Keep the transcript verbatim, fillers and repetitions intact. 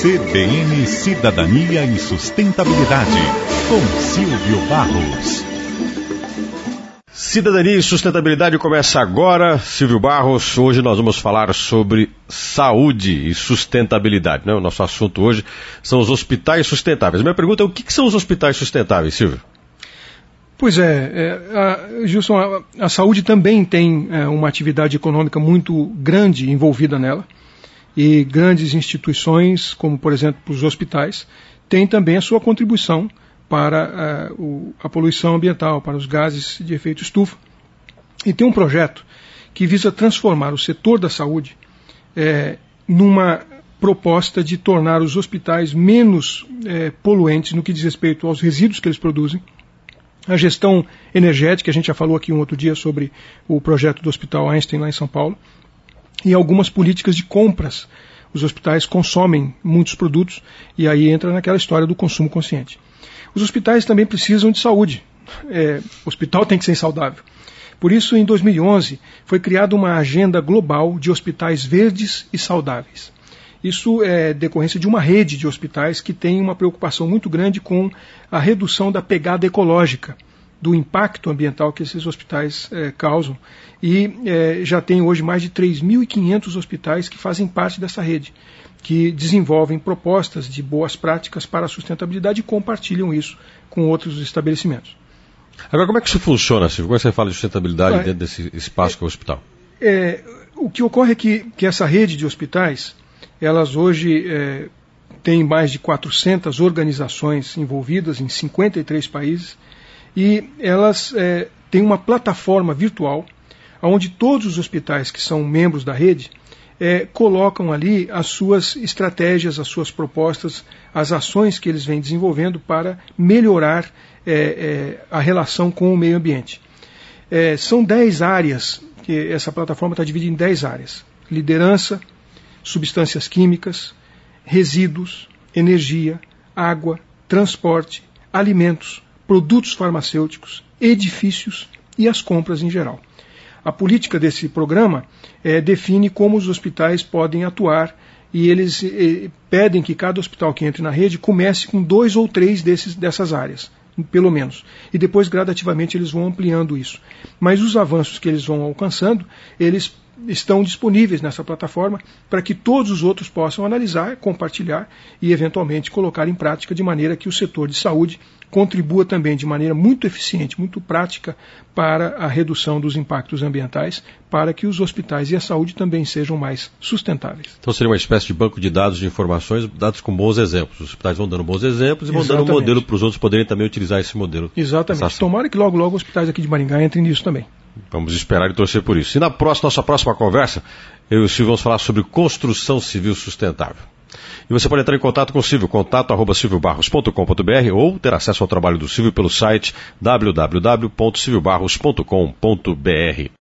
C B N Cidadania e Sustentabilidade, com Silvio Barros. Cidadania e Sustentabilidade começa agora. Silvio Barros, hoje nós vamos falar sobre saúde e sustentabilidade, né? O nosso assunto hoje são os hospitais sustentáveis. Minha pergunta é, o que, que são os hospitais sustentáveis, Silvio? Pois é, é a, Gilson, a, a saúde também tem é, uma atividade econômica muito grande envolvida nela, e grandes instituições, como por exemplo os hospitais, têm também a sua contribuição para uh, o, a poluição ambiental, para os gases de efeito estufa. E tem um projeto que visa transformar o setor da saúde é, numa proposta de tornar os hospitais menos é, poluentes no que diz respeito aos resíduos que eles produzem. A gestão energética, a gente já falou aqui um outro dia sobre o projeto do Hospital Einstein lá em São Paulo, e algumas políticas de compras. Os hospitais consomem muitos produtos e aí entra naquela história do consumo consciente. Os hospitais também precisam de saúde. É, o hospital tem que ser saudável. Por isso, em dois mil e onze, foi criada uma agenda global de hospitais verdes e saudáveis. Isso é decorrência de uma rede de hospitais que tem uma preocupação muito grande com a redução da pegada ecológica, do impacto ambiental que esses hospitais é, causam. E é, já tem hoje mais de três mil e quinhentos hospitais que fazem parte dessa rede, que desenvolvem propostas de boas práticas para a sustentabilidade e compartilham isso com outros estabelecimentos. Agora, como é que isso funciona, Silvio? Como é que você fala de sustentabilidade é, dentro desse espaço que é o hospital? É, o que ocorre é que, que essa rede de hospitais, elas hoje é, têm mais de quatrocentas organizações envolvidas em cinquenta e três países, e elas é, têm uma plataforma virtual onde todos os hospitais que são membros da rede é, colocam ali as suas estratégias, as suas propostas, as ações que eles vêm desenvolvendo para melhorar é, é, a relação com o meio ambiente. É, são dez áreas, que essa plataforma está dividida em dez áreas: liderança, substâncias químicas, resíduos, energia, água, transporte, alimentos, produtos farmacêuticos, edifícios e as compras em geral. A política desse programa é, define como os hospitais podem atuar, e eles eh, pedem que cada hospital que entre na rede comece com dois ou três desses, dessas áreas, pelo menos. E depois, gradativamente, eles vão ampliando isso. Mas os avanços que eles vão alcançando, eles estão disponíveis nessa plataforma para que todos os outros possam analisar, compartilhar e, eventualmente, colocar em prática, de maneira que o setor de saúde contribua também de maneira muito eficiente, muito prática, para a redução dos impactos ambientais, para que os hospitais e a saúde também sejam mais sustentáveis. Então seria uma espécie de banco de dados de informações, dados com bons exemplos. Os hospitais vão dando bons exemplos e vão Exatamente. dando um modelo para os outros poderem também utilizar esse modelo. Exatamente. Tomara que logo, logo os hospitais aqui de Maringá entrem nisso também. Vamos esperar e torcer por isso. E na próxima, nossa próxima conversa, eu e o Silvio vamos falar sobre construção civil sustentável. E você pode entrar em contato com o Silvio, contato arroba silvio barros ponto com ponto b r, ou ter acesso ao trabalho do Silvio pelo site w w w ponto silvio barros ponto com ponto b r.